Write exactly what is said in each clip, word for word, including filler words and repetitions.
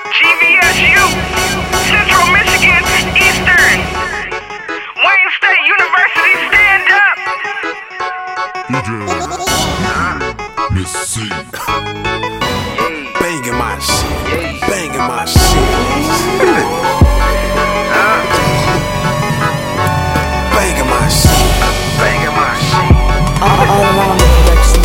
G V S U, Central Michigan, Eastern, Wayne State University, stand up. D J Miss C. Banging my shit, banging my shit. Banging my shit, banging my shit. All around the productions.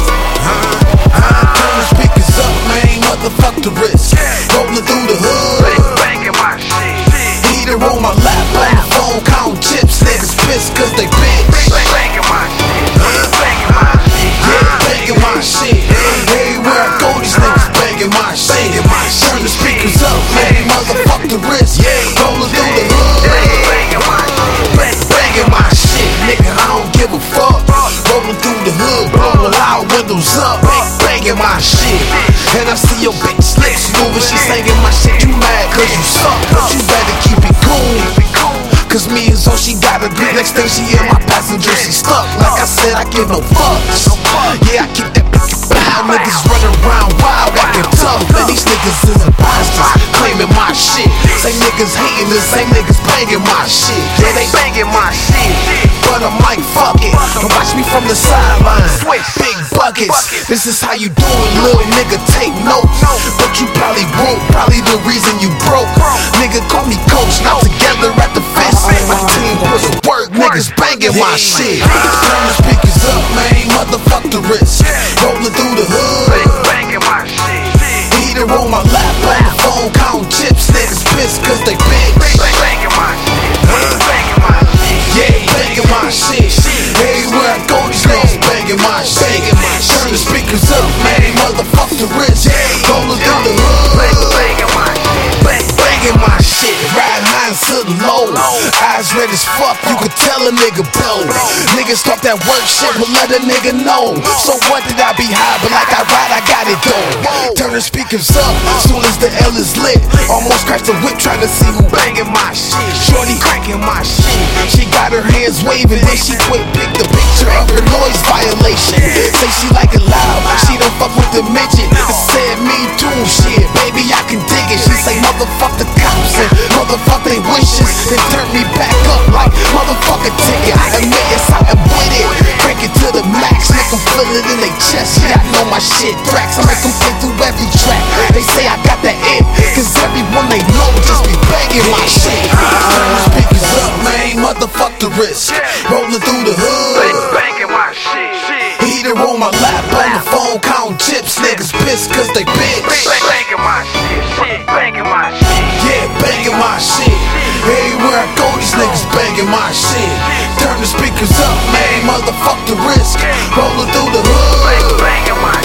Turn the speakers up, man, motherfuck the wrist. Rolling through the hood, Banging my shit, heater on my lap, on the phone, counting chips. Niggas pissed cause they bitch. banging my shit, banging my shit. Yeah, banging my shit. Everywhere I go, these niggas banging my shit. Turn the speakers up, man, motherfuck the wrist. Rolling through the hood, Banging my shit, banging my shit, nigga, I don't give a fuck. Rolling through the hood, blowing loud windows up, banging my shit. And I see your bitch lips moving, she singing my shit. You mad cause you suck, but you better keep it cool. Cause me is all she got a grip. Next thing she in my passenger, she stuck. Like I said, I give no fucks. Yeah, I keep that bitch loud. Niggas running around wild, acting tough. And these niggas is imposters, claiming my shit. Same niggas hating the same niggas banging my shit. Yeah, they banging my shit. but I'm like, fuck it. And watch me from the sideline. Big buckets. This is how you do it, little nigga. Take notes. But you probably broke. Probably the reason you broke. Nigga, call me coach. Now together at the fence. My team put the work. Niggas banging my shit. Turn the speakers up, man. Motherfuck the wrist. Rolling through the hood. Banging my shit, Heater on my lap. On the phone, counting chips. Niggas pissed cause they bitch. banging my shit, banging my shit. Yeah, banging my shit. Everywhere I go, these niggas banging my shit. Turn the speakers up, man, motherfuck the wrist. Rolling through the hood, Banging my shit, banging my shit. Ride high and sitting low. Eyes red as fuck, you could tell a nigga blow. Niggas talk that work shit, but let a nigga know. So what did I be high, but like I ride, I got it though. Turn the speakers up, soon as the L is lit. Almost cracked the whip, trying to see who banging my shit. Shorty cranking my shit. She got her hands waving, then she quick pick the picture of her noise violation. Say she like it loud, she don't fuck with the midget. I said me too, shit, baby I can dig it. She say motherfuck the cops and motherfuck they wishes, and turn me back up like motherfucker ticket. I admit yes I am with it, crank it to the max, make them feel it in their chest. Yeah I know my shit tracks, I make them think through every track. They say I got that it, cause everyone they know just be banging my shit. Turn the speakers up, man, motherfuck the wrist. Rolling through the hood, banging my shit, heater on my lap, on the phone, counting chips. Niggas pissed cause they bitch. banging my shit, banging my shit. Yeah, banging my shit. Everywhere I go, these niggas banging my shit. Turn the speakers up, man, motherfuck the risk. Rolling through the hood, Banging my